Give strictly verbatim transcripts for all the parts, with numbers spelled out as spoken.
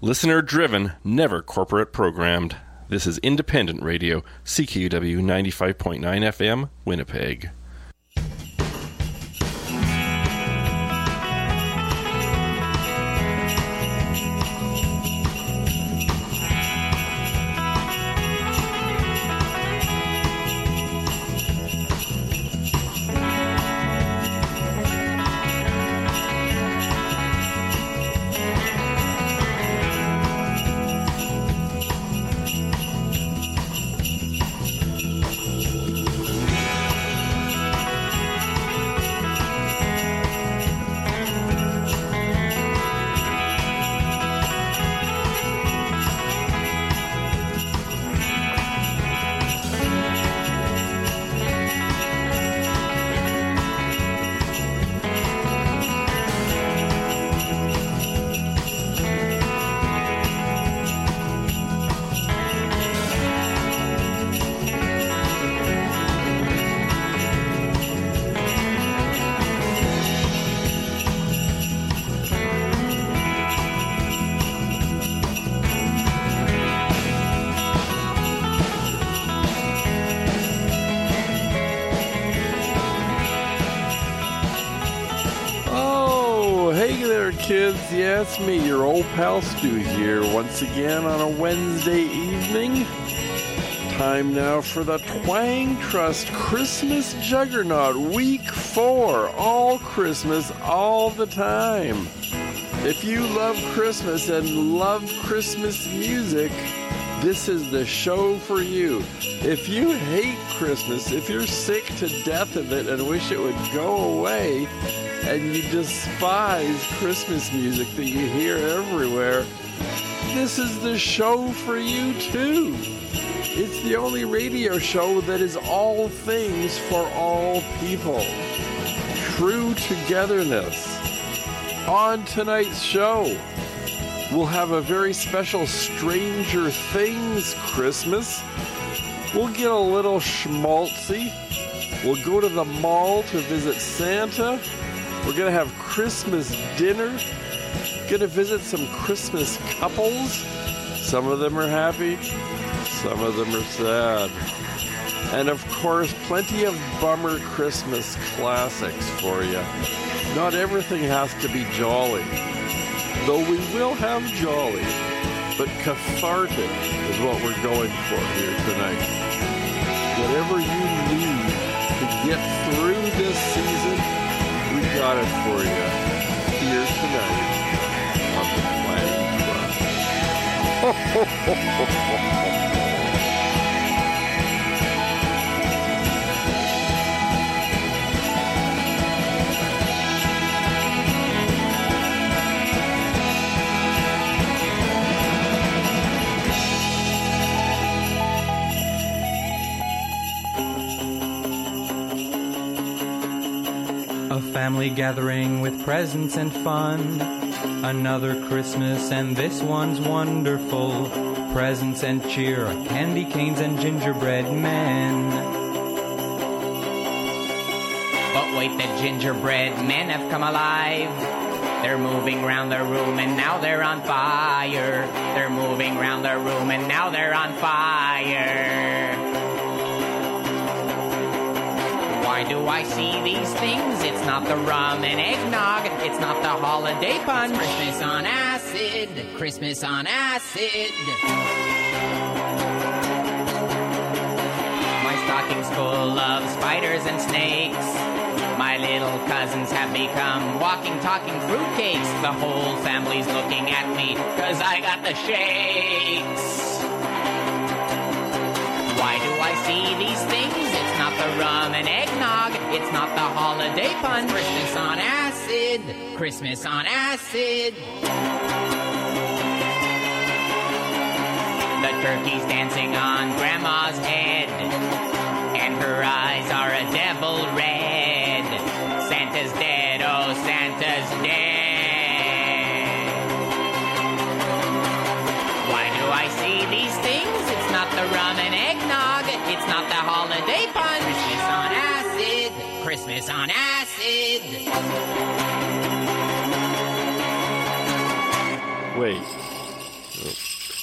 Listener-driven, never corporate programmed. This is Independent Radio, C K U W ninety-five point nine F M, Winnipeg. Kids, yeah, it's me, your old pal Stu here, once again on a Wednesday evening. Time now for the Twang Trust Christmas Juggernaut, Week four, all Christmas, all the time. If you love Christmas and love Christmas music, this is the show for you. If you hate Christmas, if you're sick to death of it and wish it would go away, and you despise Christmas music that you hear everywhere, this is the show for you too. It's the only radio show that is all things for all people. True togetherness. On tonight's show, we'll have a very special Stranger Things Christmas. We'll get a little schmaltzy. We'll go to the mall to visit Santa. We're going to have Christmas dinner. Going to visit some Christmas couples. Some of them are happy. Some of them are sad. And of course, plenty of bummer Christmas classics for you. Not everything has to be jolly. Though we will have jolly. But cathartic is what we're going for here tonight. Whatever you need to get through this season, we got it for you here tonight on the Twang Trust. Ho, ho, ho, ho, ho, ho. A family gathering with presents and fun. Another Christmas and this one's wonderful. Presents and cheer, candy canes and gingerbread men. But wait, the gingerbread men have come alive. They're moving round their room and now they're on fire. They're moving round their room and now they're on fire. Why do I see these things? It's not the rum and eggnog. It's not the holiday punch. It's Christmas on acid. Christmas on acid. My stocking's full of spiders and snakes. My little cousins have become walking, talking fruitcakes. The whole family's looking at me, 'cause I got the shakes. Why do I see these things? It's not the rum and eggnog. It's not the holiday punch. Christmas on acid. Christmas on acid. The turkey's dancing on Grandma's head, and her eyes are a devil red. Santa's dead, oh, Santa's dead. Why do I see these things? It's not the rum and eggnog. It's not the holiday punch. Christmas on acid. Christmas on acid. Wait,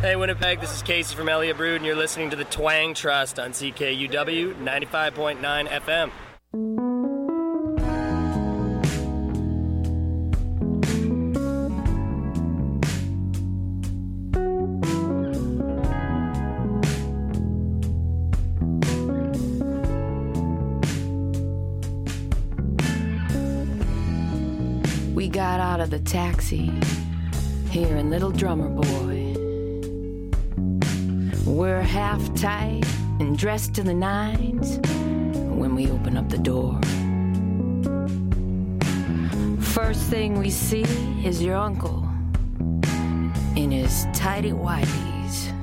Hey, Winnipeg, this is Casey from Elliott Brood, and you're listening to the Twang Trust on C K U W ninety-five point nine F M. We got out of the taxi, hearing Little Drummer Boy. We're half tight and dressed to the nines when we open up the door. First thing we see is your uncle in his tighty whities,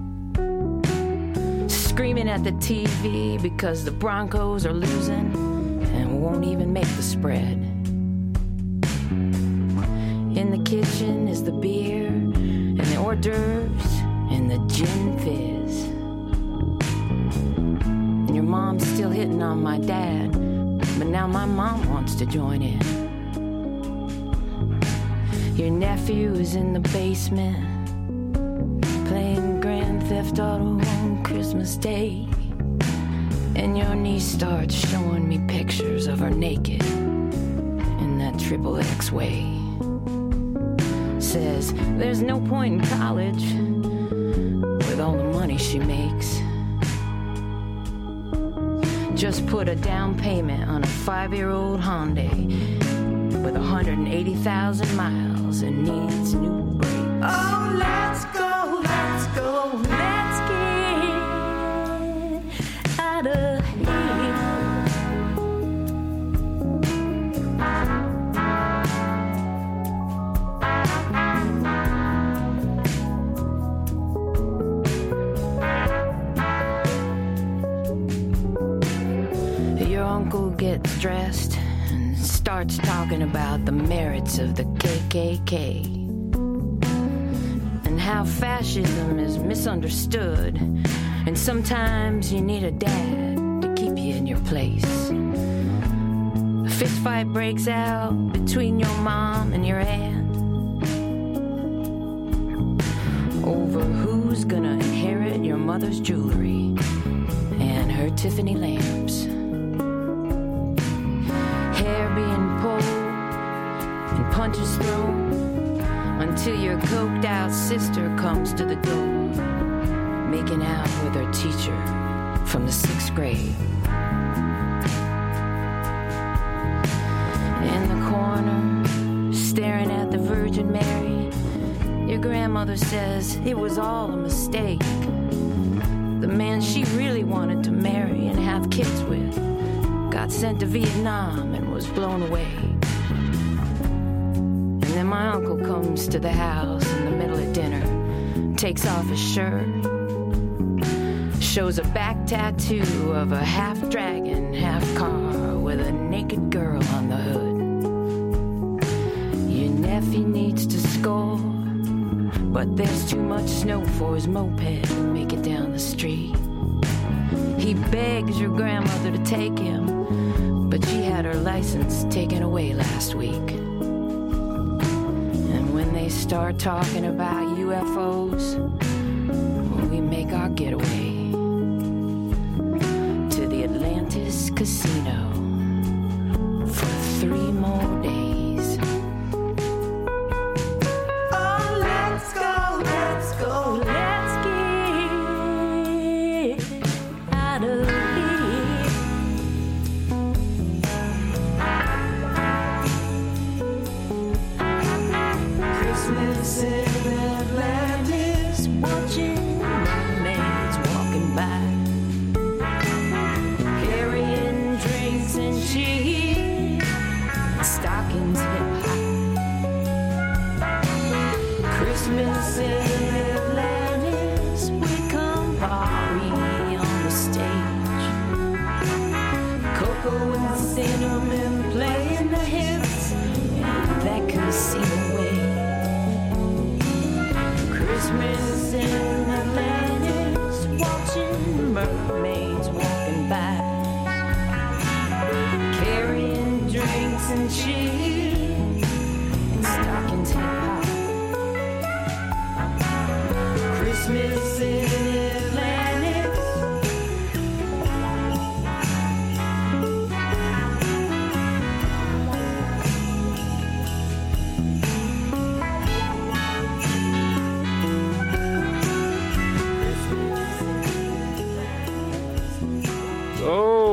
screaming at the T V because the Broncos are losing and won't even make the spread. In the kitchen is the beer and the hors d'oeuvres and the gin fizz. And your mom's still hitting on my dad, but now my mom wants to join in. Your nephew is in the basement playing Grand Theft Auto on Christmas Day. And your niece starts showing me pictures of her naked in that triple X way. Says there's no point in college with all the money she makes. Just put a down payment on a five-year-old Hyundai with one hundred eighty thousand miles and needs new brakes. Oh, let's go, let's go, let's get out of here. Uncle gets dressed and starts talking about the merits of the K K K and how fascism is misunderstood, and sometimes you need a dad to keep you in your place. A fist fight breaks out between your mom and your aunt over who's gonna inherit your mother's jewelry and her Tiffany lamps. Punches thrown until your coked out sister comes to the door, making out with her teacher from the sixth grade. In the corner, staring at the Virgin Mary, your grandmother says it was all a mistake. The man she really wanted to marry and have kids with got sent to Vietnam and was blown away. And then my uncle comes to the house in the middle of dinner, takes off his shirt, shows a back tattoo of a half dragon, half car with a naked girl on the hood. Your nephew needs to score, but there's too much snow for his moped to make it down the street. He begs your grandmother to take him, but she had her license taken away last week. They start talking about U F Os, we make our getaway to the Atlantis Casino for three more days. Oh, let's go, let's go, let's get out of here. Christmas in Atlantis, watching mermaids walking by, carrying drinks and cheese, stockings hip high. Christmas in Atlantis, we come party on the stage. Coco and cinnamon playing the hits in that casino way. Christmas in Atlantis, watching mermaids walking by, carrying drinks and cheese, and stockings hip high.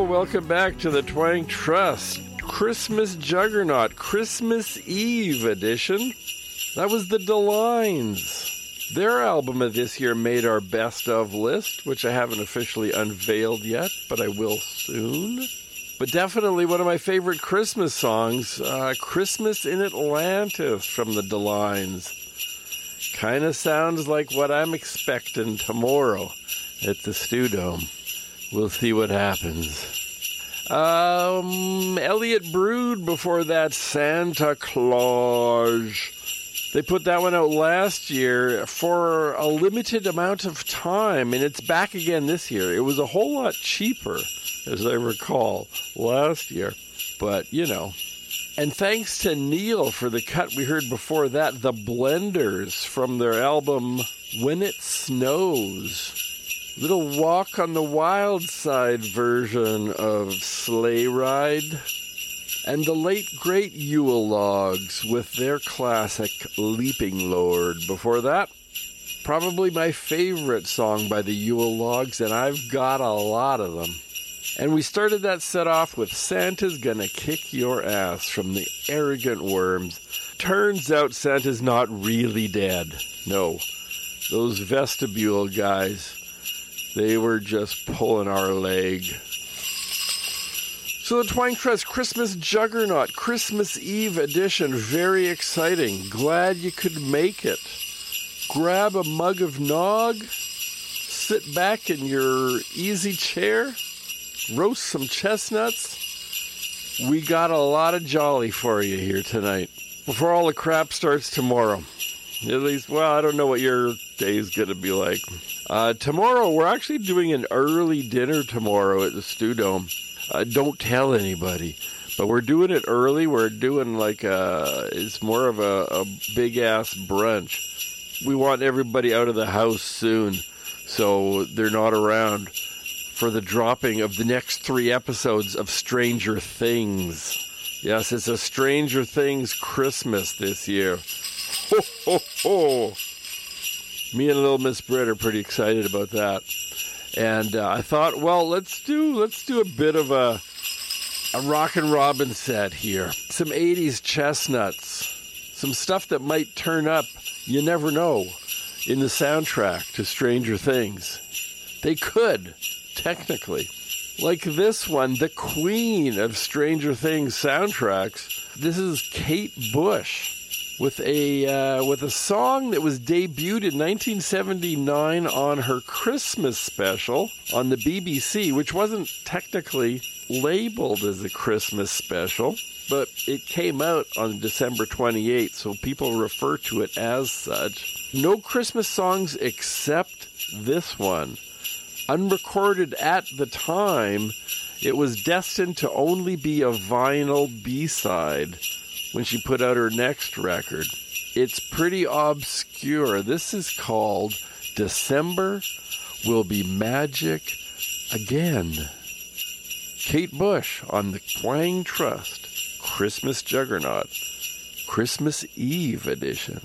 welcome back to the Twang Trust Christmas Juggernaut Christmas Eve edition. That was the DeLines. Their album of this year made our best of list, which I haven't officially unveiled yet, but I will soon. But definitely one of my favorite Christmas songs, uh, Christmas in Atlantis from the DeLines. Kind of sounds like what I'm expecting tomorrow at the Stew Dome. We'll see what happens. Um, Elliott Brood before that, Santa Claus. They put that one out last year for a limited amount of time, and it's back again this year. It was a whole lot cheaper, as I recall, last year. But, you know. And thanks to Neil for the cut we heard before that, The Blenders from their album When It Snows. Little Walk on the Wild Side version of Sleigh Ride. And the late great Yule Logs with their classic Leaping Lord. Before that, probably my favorite song by the Yule Logs, and I've got a lot of them. And we started that set off with Santa's Gonna Kick Your Ass from the Arrogant Worms. Turns out Santa's not really dead. No, those vestibule guys, they were just pulling our leg. So the Twang Trust Christmas Juggernaut, Christmas Eve edition, very exciting. Glad you could make it. Grab a mug of nog, sit back in your easy chair, roast some chestnuts. We got a lot of jolly for you here tonight. Before all the crap starts tomorrow. At least, well, I don't know what your day's going to be like. Uh, tomorrow, we're actually doing an early dinner tomorrow at the Stew Dome. Uh, don't tell anybody, but we're doing it early. We're doing like a, it's more of a, a big-ass brunch. We want everybody out of the house soon, so they're not around for the dropping of the next three episodes of Stranger Things. Yes, it's a Stranger Things Christmas this year. Ho, ho, ho. Me and little Miss Britt are pretty excited about that. And uh, I thought, well, let's do let's do a bit of a a Rockin' Robin set here. Some eighties chestnuts. Some stuff that might turn up, you never know, in the soundtrack to Stranger Things. They could, technically. Like this one, the queen of Stranger Things soundtracks. This is Kate Bush. With a uh, with a song that was debuted in nineteen seventy-nine on her Christmas special on the B B C, which wasn't technically labeled as a Christmas special, but it came out on December twenty-eighth, so people refer to it as such. No Christmas songs except this one. Unrecorded at the time, it was destined to only be a vinyl B-side when she put out her next record. It's pretty obscure. This is called December Will Be Magic Again. Kate Bush on the Twang Trust Christmas Juggernaut, Christmas Eve edition.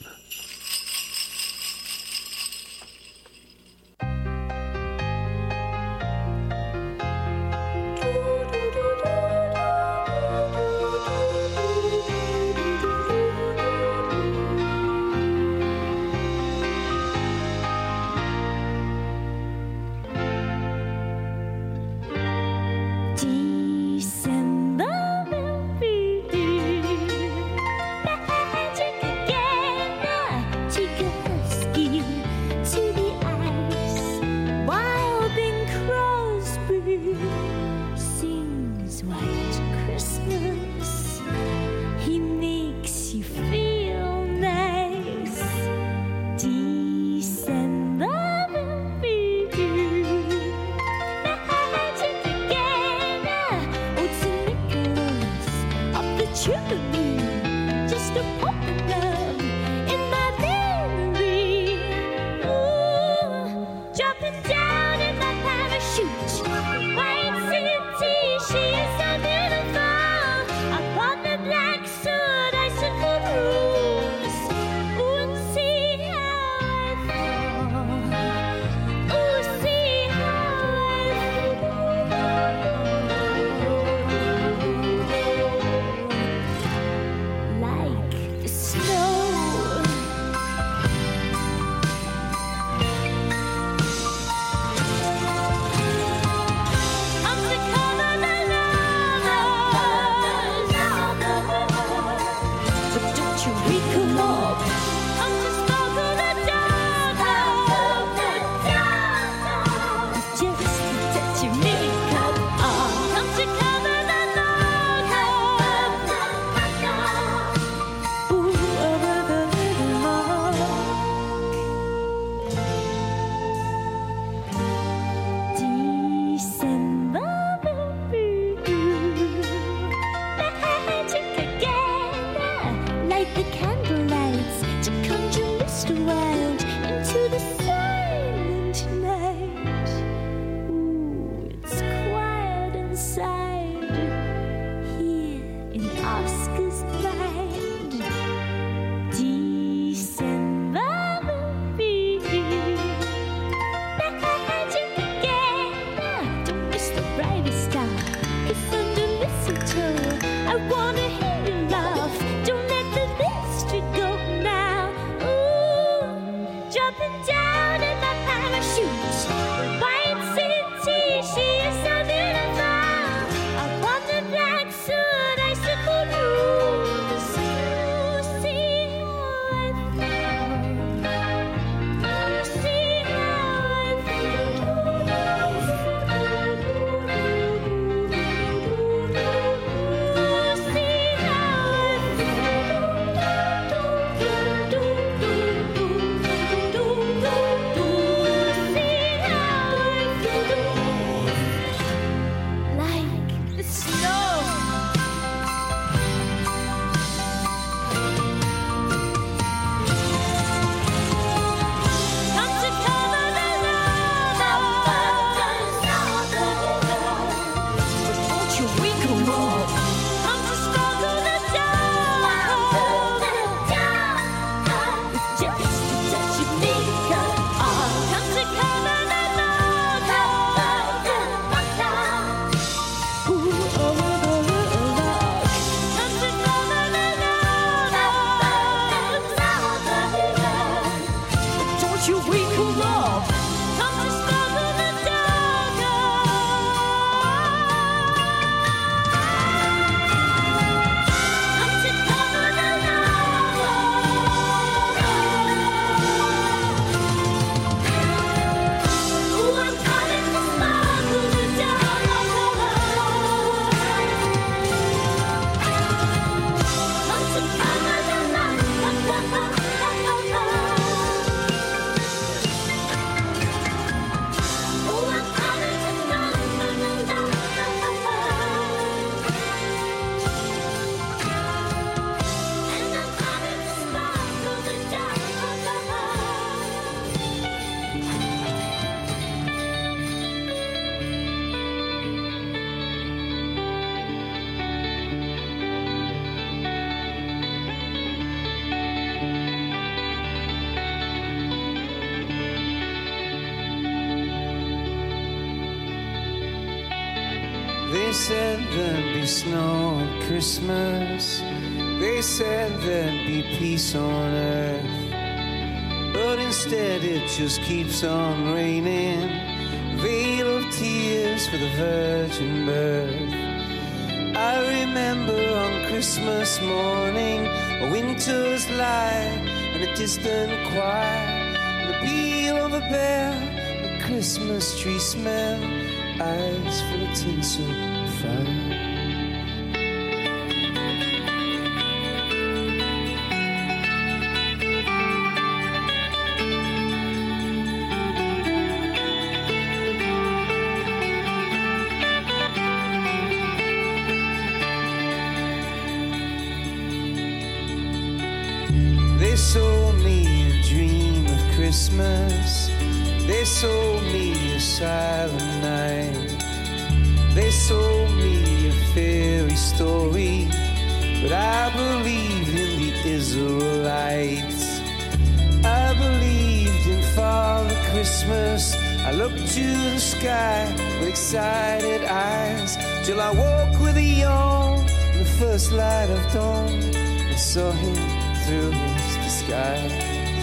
said there'd be snow at Christmas. They said there'd be peace on earth. But instead it just keeps on raining. Veil of tears for the virgin birth. I remember on Christmas morning a winter's light and a distant choir, and the peal of a bell, the Christmas tree smell, eyes full of tinsel fire. They sold me a dream of Christmas. They sold me a silent night. They sold me a fairy story, but I believed in the Israelites. I believed in Father Christmas. I looked to the sky with excited eyes, till I woke with a yawn in the first light of dawn and saw him through his disguise.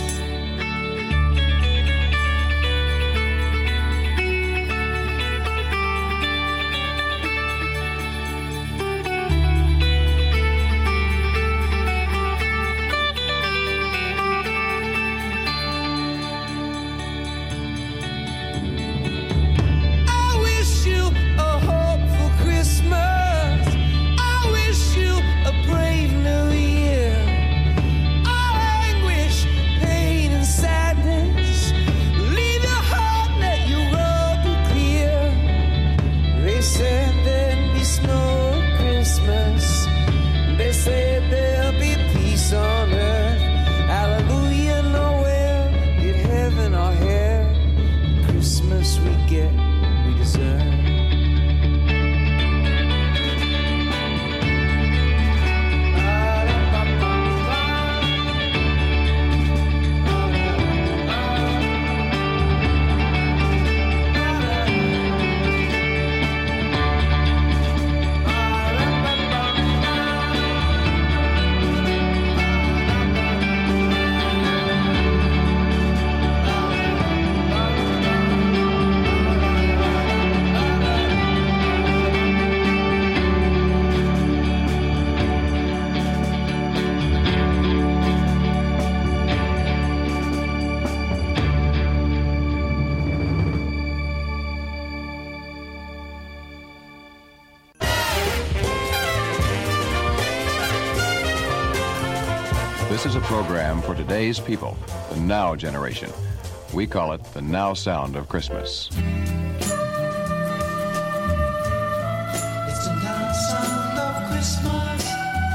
This is a program for today's people, the Now generation. We call it the Now Sound of Christmas. It's the now sound of Christmas.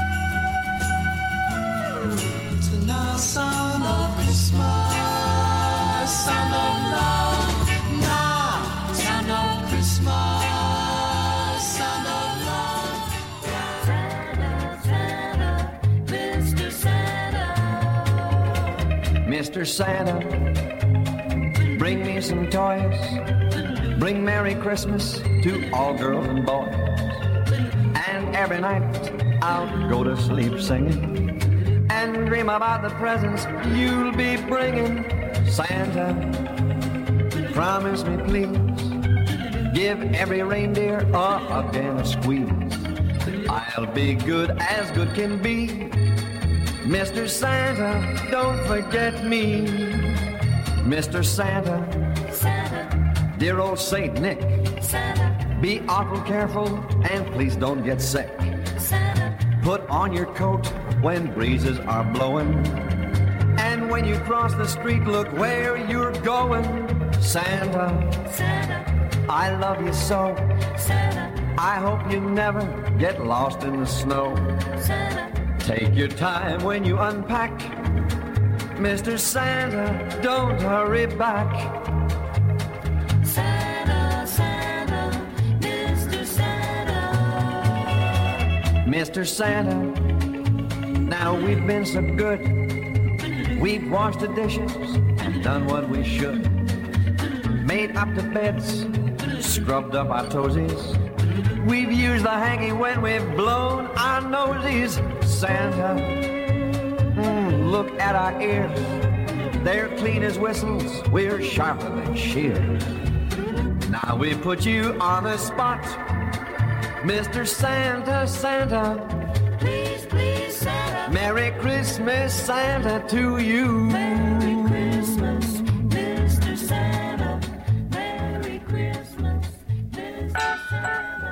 It's the now sound of Christmas. Sound of love. Now sound of Christmas. Sound of love. Santa, Santa, Mister Santa. Mister Santa, bring me some toys. Bring Merry Christmas to all girls and boys. And every night I'll go to sleep singing and dream about the presents you'll be bringing. Santa, promise me please, give every reindeer a hug and a squeeze. I'll be good as good can be. Mister Santa, don't forget me. Mister Santa, Santa, dear old Saint Nick, Santa, be awful careful and please don't get sick. Santa, put on your coat when breezes are blowing, and when you cross the street, look where you're going. Santa, Santa, I love you so. Santa, I hope you never get lost in the snow. Santa, take your time when you unpack. Mister Santa, don't hurry back. Santa, Santa, Mister Santa. Mister Santa, now we've been so good. We've washed the dishes and done what we should. Made up the beds, scrubbed up our toesies. We've used the hanky when we've blown our noses. Santa, mm, look at our ears. They're clean as whistles, we're sharper than shears. Now we put you on the spot, Mister Santa, Santa. Please, please, Santa. Merry Christmas, Santa, to you. Merry Christmas, Mister Santa. Merry Christmas, Mister Santa.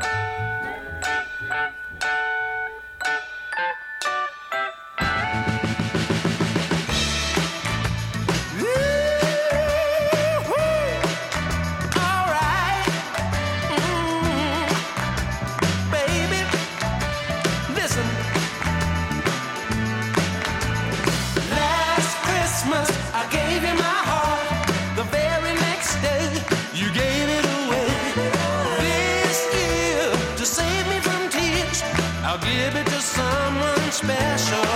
Give it to someone special.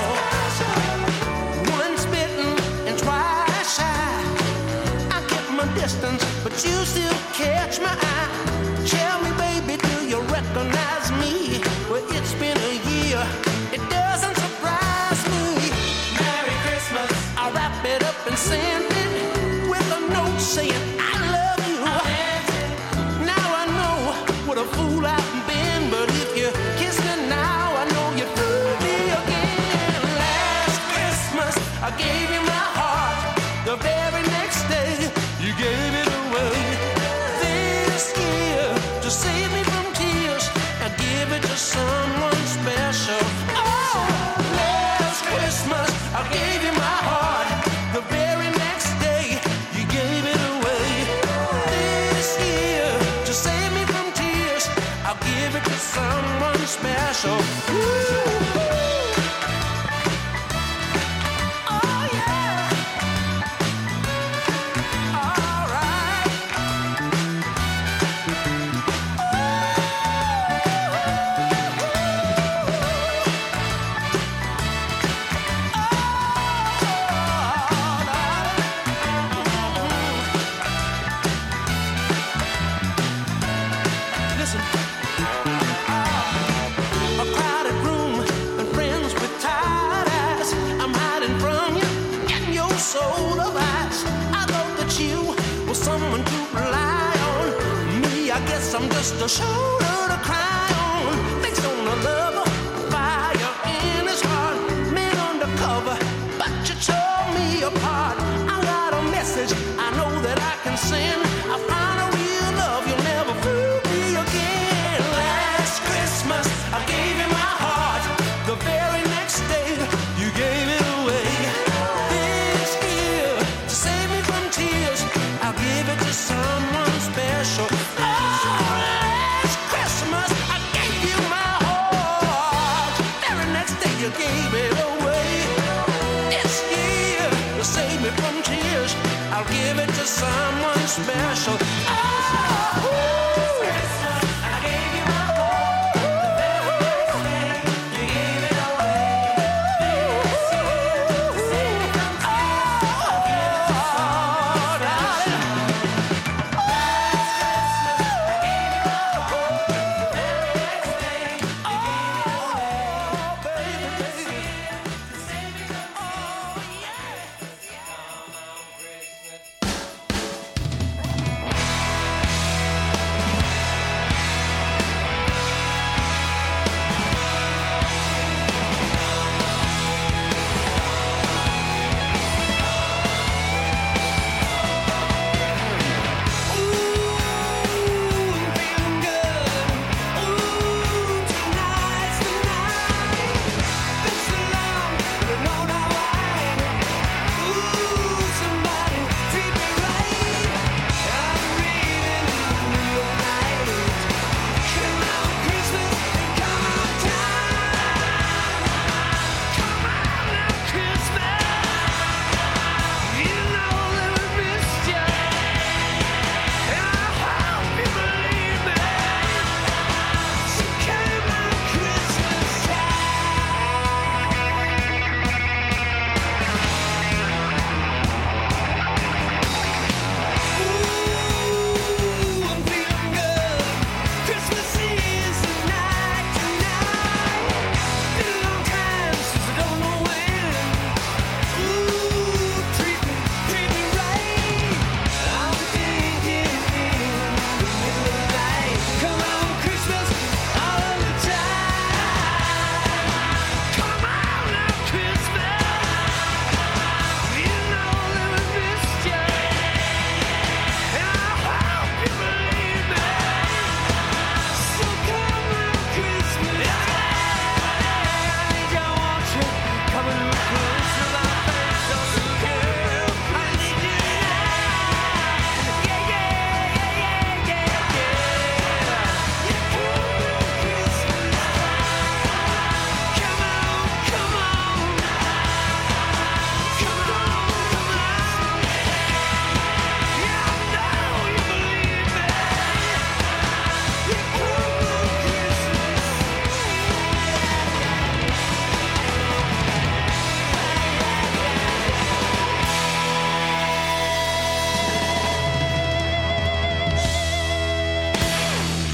Once bitten and twice shy. I kept my distance, but you still catch my eye. Tell me, baby, do you recognize me? Well, it's been a year. It doesn't surprise me. Merry Christmas. I'll wrap it up and send it with a note saying I love you. Now I know what a fool I've been, but if you kiss me now, I gave you my heart. The very next day, you gave it away. This year, to save me from tears, I give it to someone special. Oh, last Christmas, I gave you my heart. The very next day, you gave it away. This year, to save me from tears, I'll give it to someone special. Ooh. I'm just a shoulder to cry on. Based on a lover, fire in his heart. Men undercover, but you tore me apart. I got a message I know that I can send. I found a real love, you'll never fool me again. Last Christmas, I gave you my heart. The very next day, you gave it away. This year, to save me from tears, I'll give it to someone special. You gave it away. This year, to save me from tears, I'll give it to someone special. Oh, I gave you my heart. The very next day, you gave it away. This year, to save me from tears, I'll give it to someone special. Last Christmas, I gave you my heart. The very next day, you gave it away.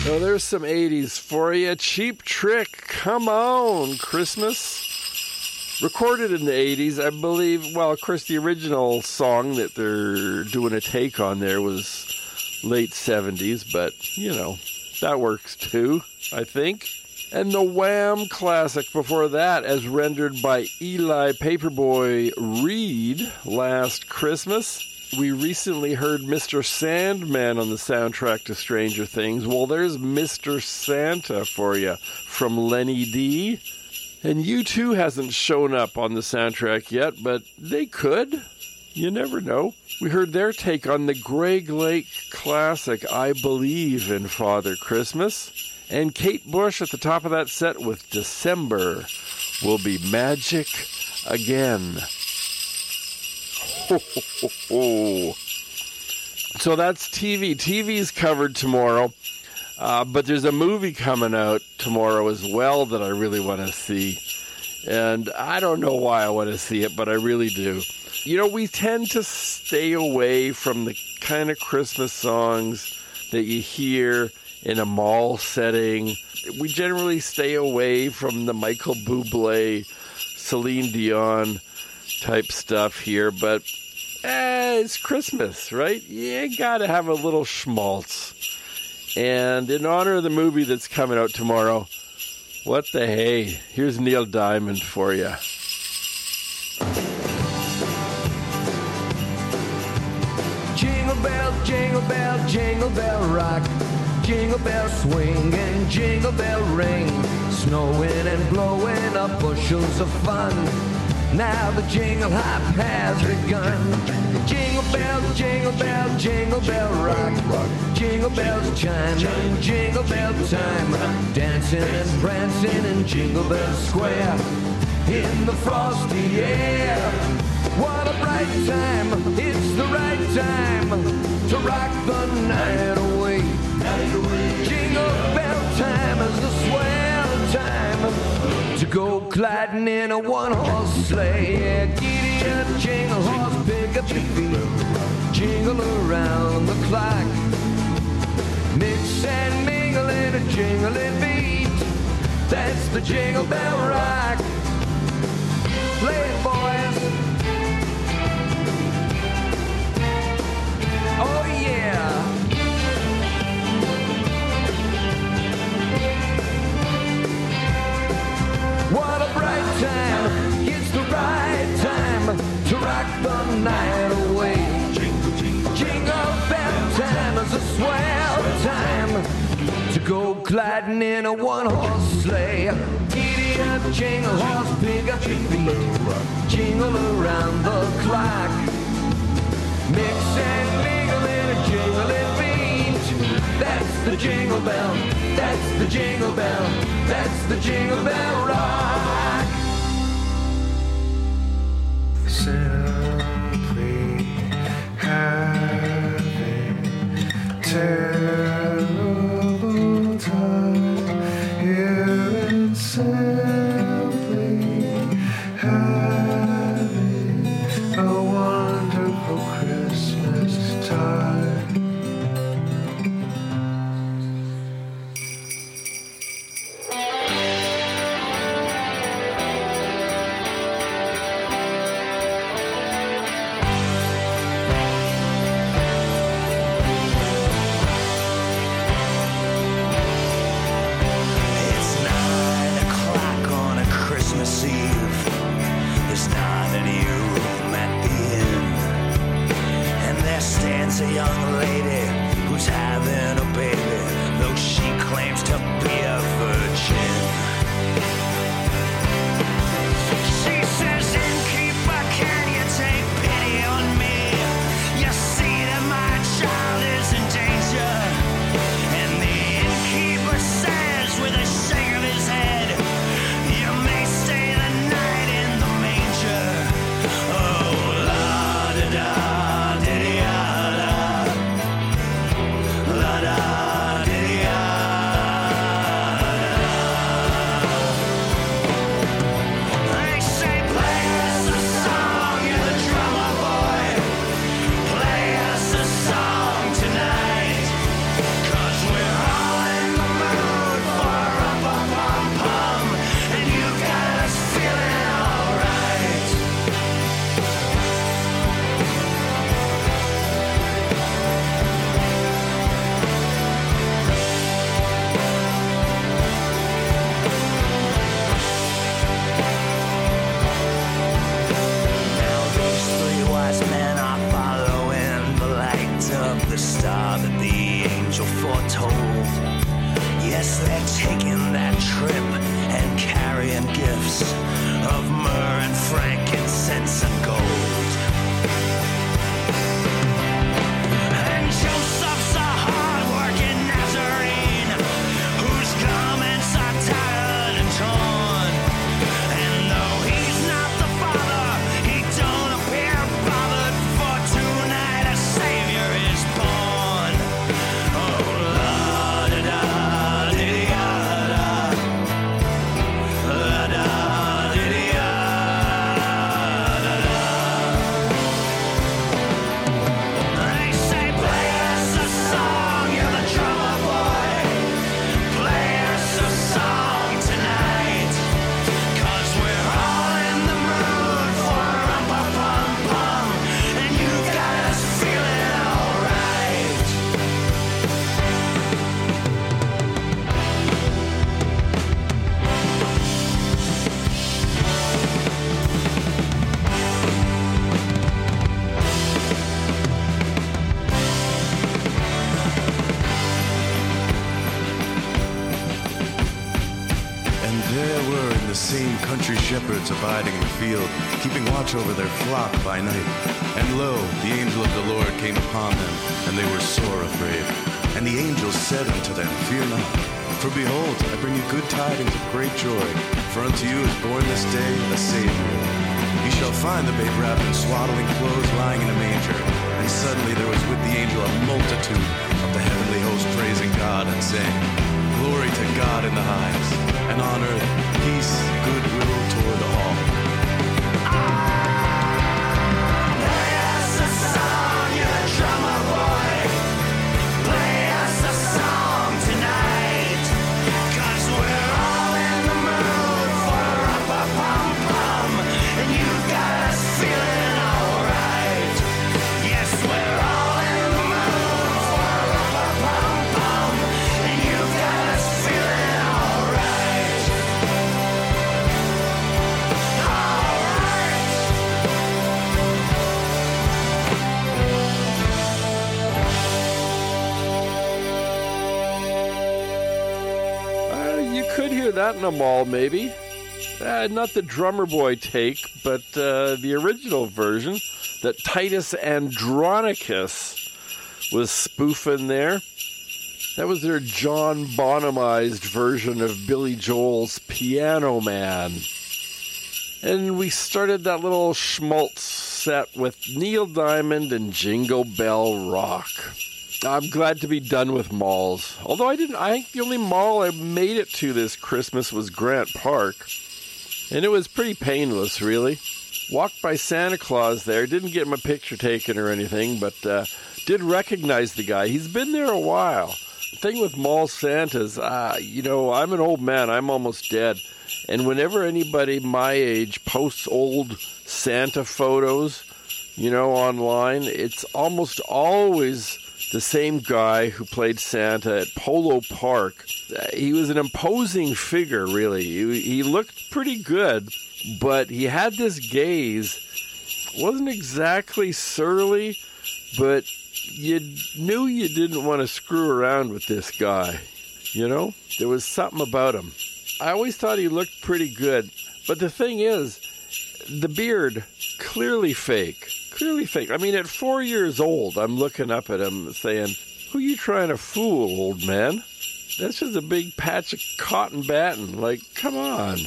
Oh, there's some eighties for you. Cheap Trick, Come On, Christmas. Recorded in the eighties, I believe. Well, of course, the original song that they're doing a take on there was late seventies, but, you know, that works too, I think. And the Wham classic before that, as rendered by Eli Paperboy Reed, Last Christmas. We recently heard Mister Sandman on the soundtrack to Stranger Things. Well, there's Mister Santa for you from Lenny D. And U two hasn't shown up on the soundtrack yet, but they could. You never know. We heard their take on the Greg Lake classic, I Believe in Father Christmas. And Kate Bush at the top of that set with December Will Be Magic Again. Ho, ho, ho, ho. So that's T V. T V's covered tomorrow. Uh, but there's a movie coming out tomorrow as well that I really want to see. And I don't know why I want to see it, but I really do. You know, we tend to stay away from the kind of Christmas songs that you hear in a mall setting. We generally stay away from the Michael Bublé, Celine Dion type stuff here, but eh, it's Christmas, right? You gotta have a little schmaltz. And in honor of the movie that's coming out tomorrow, what the hey, here's Neil Diamond for you. Jingle bell, jingle bell, jingle bell rock. Jingle bell swing and jingle bell ring. Snowing and blowing up bushels of fun. Now the jingle hop has begun. Jingle bell, jingle bell, jingle bell rock. Jingle bells chime in jingle bell time. Dancing and prancing in Jingle Bell Square. In the frosty air. What a bright time, it's the right time to rock the night away. Jingle bell time is the swell time to go gliding in a one-horse sleigh. Yeah, giddy up, jingle horse, pick up your feet. Jingle around the clock. Mix and mingle in a jingling beat. That's the Jingle Bell Rock. Play it, boys. Oh yeah. What a bright time, it's the right time to rock the night away. Jingle bell time is a swell time to go gliding in a one-horse sleigh. Giddy up, jingle horse, pick up your feet. Jingle around the clock. Mix and mingle in a jingling beat. That's the Jingle Bell, that's the Jingle Bell, that's the Jingle Bell Rock. Simply having terrible time here in simply having a wonderful Christmas time. foretold. Yes, they're taking that trip and carrying gifts of myrrh and frankincense and gold. And Joseph's a hard-working Nazarene whose garments are tattered and torn. And though he's not the father, he don't appear bothered, for tonight a savior is born. Oh, la-da-da-dee-da-da, la-da-dee-da-da-da. They say, play us a song, you're the drummer boy. Play us a song tonight, 'cause we're all in the mood for rum-pa-pum-pum, and you've got us feeling alright. And there were in the same country shepherds abiding in the field, keeping watch over their flock by night. And lo, the angel of the Lord came upon them, and they were sore afraid. And the angel said unto them, Fear not, for behold, I bring you good tidings of great joy. For unto you is born this day a Savior. You shall find the babe wrapped in swaddling clothes, lying in a manger. And suddenly there was with the angel a multitude of the heavenly host praising God and saying, Glory to God in the highest, and on earth peace, goodwill toward all. Play us a song, you're the drummer boy. Play us a song tonight, 'cause we're all in the mood for rum-pa-pum-pum, and you've got us feeling alright. Yes, we're all in the mood for rum-pa-pum-pum, and you've got us feeling alright. Uh, you could hear that in a mall, maybe. Uh, not the drummer boy take, but uh, the original version that Titus Andronicus was spoofing there. That was their John Bonhamized version of Billy Joel's Piano Man. And we started that little schmaltz set with Neil Diamond and Jingle Bell Rock. I'm glad to be done with malls. Although I didn't, I think the only mall I made it to this Christmas was Grant Park. And it was pretty painless, really. Walked by Santa Claus there, didn't get my picture taken or anything, but uh, did recognize the guy. He's been there a while. The thing with mall Santas, uh, you know, I'm an old man, I'm almost dead. And whenever anybody my age posts old Santa photos, you know, online, it's almost always the same guy who played Santa at Polo Park. Uh, he was an imposing figure, really. He, he looked pretty good, but he had this gaze. Wasn't exactly surly, but you knew you didn't want to screw around with this guy. You know? There was something about him. I always thought he looked pretty good. But the thing is, the beard, clearly fake. Clearly fake. I mean, at four years old, I'm looking up at him saying, who you trying to fool, old man? That's just a big patch of cotton batting. Like, come on.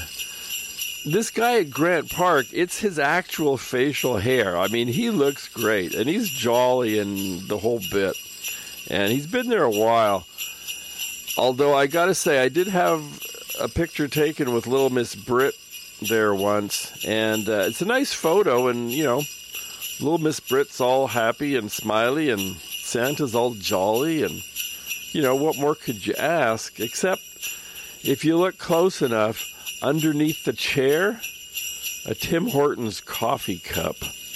This guy at Grant Park, it's his actual facial hair. I mean, he looks great, and he's jolly and the whole bit. And he's been there a while. Although, I gotta say, I did have a picture taken with Little Miss Britt there once. And uh, it's a nice photo, and, you know, Little Miss Britt's all happy and smiley, and Santa's all jolly, and, you know, what more could you ask? Except, if you look close enough, underneath the chair, a Tim Hortons coffee cup.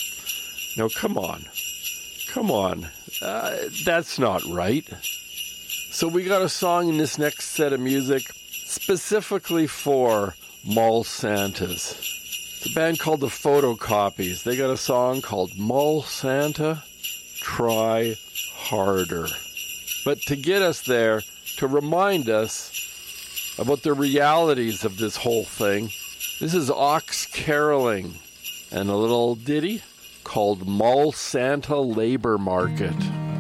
No, come on. Come on. Uh, that's not right. So we got a song in this next set of music specifically for Mall Santas. It's a band called the Photocopies. They got a song called Mall Santa, Try Harder. but to get us there, to remind us about the realities of this whole thing, this is Ox Caroling and a little ditty called Mall Santa Labor Market.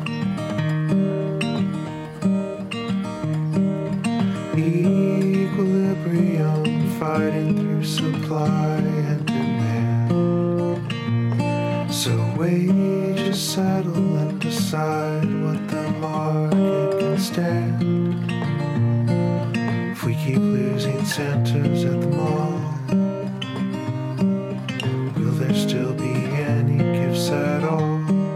Equilibrium, fighting through supply and demand. So wages settle and decide what the market can stand. If we keep losing Santas at the mall, will there still be any gifts at all?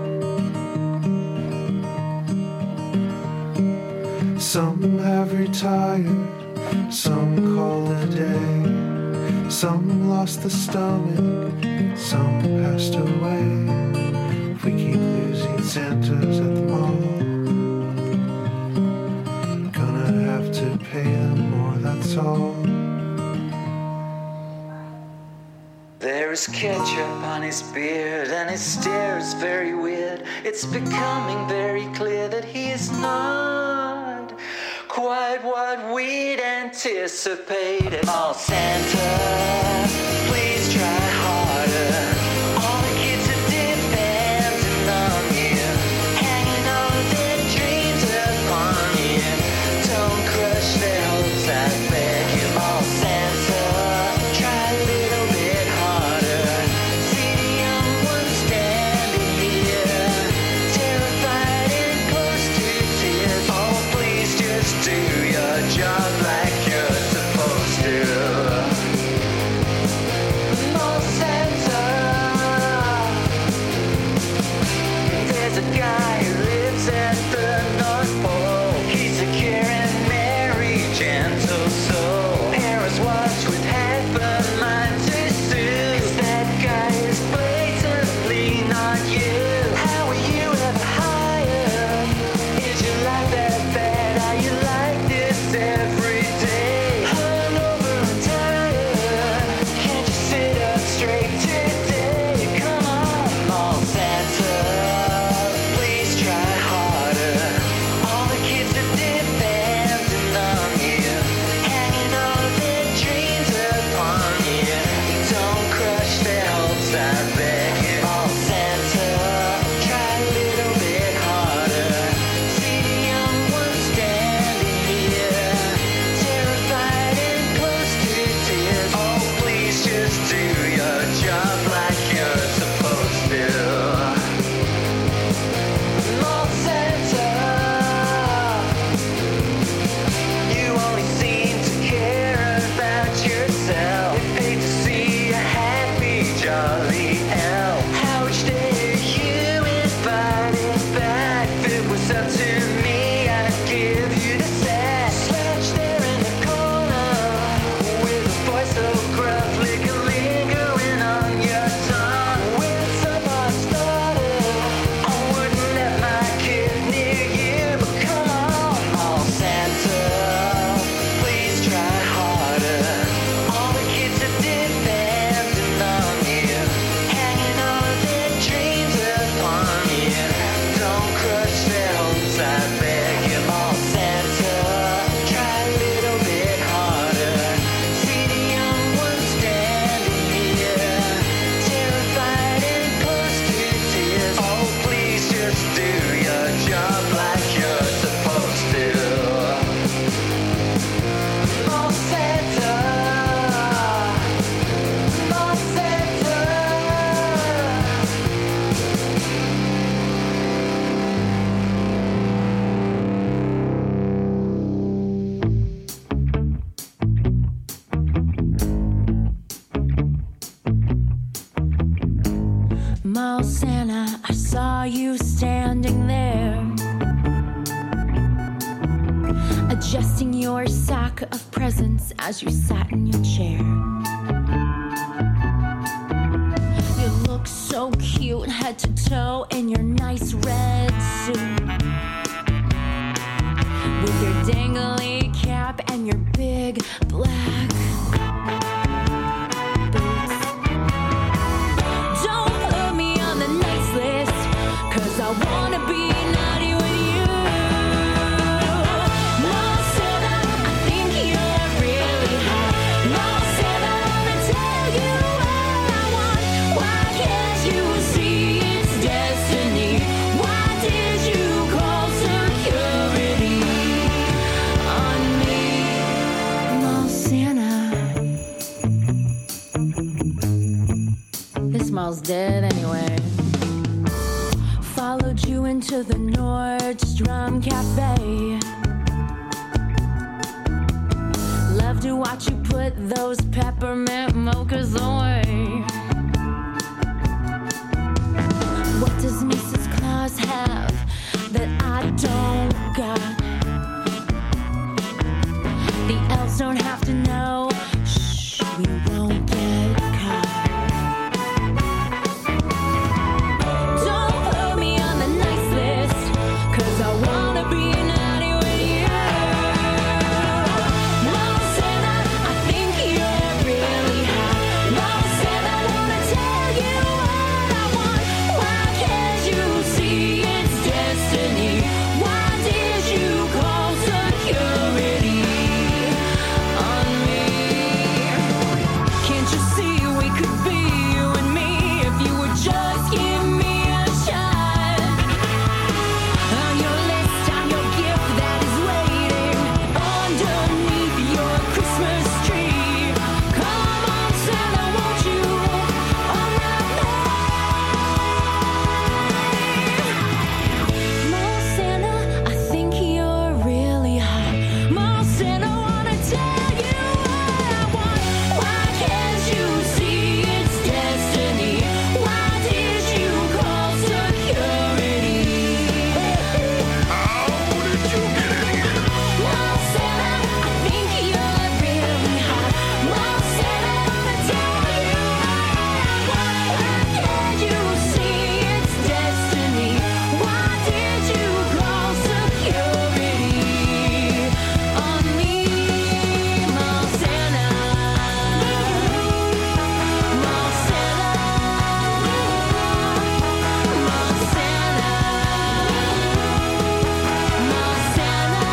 Some have retired, some called it a day. Some lost the stomach, some passed away. If we keep losing Santas at the mall, gonna have to pay them more, that's all. There is ketchup on his beard and his stare is very weird. It's becoming very clear that he is not quite what we'd anticipated. Oh, Santa, please try harder. All the kids are depending on you, hanging all their dreams upon you. Don't crush their hopes, I beg you. Oh, Santa, try a little bit harder. See the young ones standing here, terrified and close to tears. Oh, please just do your job like you're supposed to. Oh, Santa, there's a guy who lives at the North Pole. He's a caring, merry, gentle soul. Parents watch with half a mind to sue. 'Cause that guy is blatantly not you. How were you ever hired? Is your life that bad? Are you like this every day? Hungover and tired. Can't you sit up straight today? Come on, oh Santa, please try harder. All the kids are depending on you, hanging all their dreams upon you. Don't crush their hopes, I beg you. Oh Santa, try a little bit harder. See the young ones standing here, terrified and close to tears. Oh, please just do your job like you're supposed to. Oh, Santa, you only seem to care about yourself. They hate to see a happy, jolly elf. How each day you invited back? If it was up to me, I'd give you the sack. Slouch there in the corner with a voice so gruff, liquor lingering on your tongue. With somebody started, I wouldn't let my kid near you. But come on, oh Santa, please try harder. All the kids are depending on you, hanging all their dreams upon you. Don't crush their hopes, I beg you. Oh Santa, try a little bit harder. See the young ones standing here, terrified and close to tears. Oh, please just do your job like you're supposed to. Oh Santa, oh Santa. Mall Santa, I saw you standing there, adjusting your sack of presents as you sat in your chair. You look so cute, head to toe, in your nice red suit, with your dangly cap and your big black boots. Don't put me on the nice list, 'cause I wanna be naughty with you. dead anyway. Followed you into the Nordstrom Cafe. Love to watch you put those peppermint mochas away. What does Missus Claus have that I don't got? The elves don't have to know. Shh, we won't get caught. Don't put me on the nice list, 'cause I wanna be naughty with you. Mom said that I think you're really hot. Mom said I wanna tell you what I want. Why can't you see it's destiny? Why did you call security on me? Can't you see we could be you and me if you would just give me a shot? On your list, I'm your gift that is waiting underneath your Christmas tree. Come on, Santa, won't you unwrap me? Mom Santa, I think you're really hot. Mom Santa, wanna tell you what I want. Why can't you see it's destiny? Why did you call security? How did you get in here? Mom Santa, I think you're really hot. Mom Santa, wanna tell you what I want. Why can't you see it's destiny? Why did you call security on me? Mom Santa, Mom Santa, Mom Santa, Mom Santa,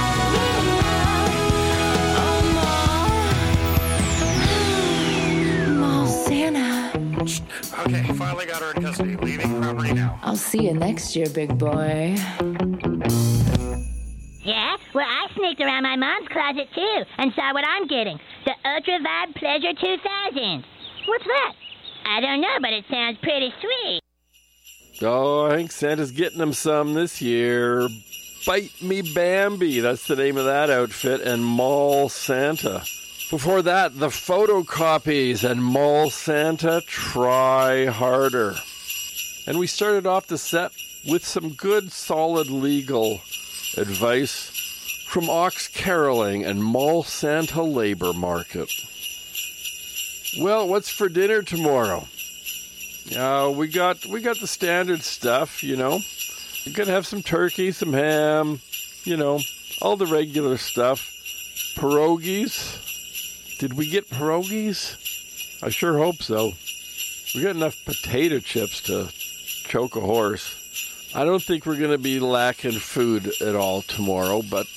oh Mom, Mom Santa. Okay, finally got her in custody. Leaving property now. I'll see you next year, big boy. Yeah? Well, I sneaked around my mom's closet, too, and saw what I'm getting. The Ultra Vibe Pleasure two thousand. What's that? I don't know, but it sounds pretty sweet. Oh, I think Santa's getting him some this year. Bite Me Bambi, that's the name of that outfit, and Mall Santa. Before that, the Photocopies and Mall Santa, Try Harder. And we started off the set with some good, solid legal advice from Ox Caroling and Mall Santa Labor Market. Well, what's for dinner tomorrow? Uh, we got we got the standard stuff, you know. We're going to have some turkey, some ham, you know, all the regular stuff. Pierogies. Did we get pierogies? I sure hope so. We got enough potato chips to choke a horse. I don't think we're going to be lacking food at all tomorrow, but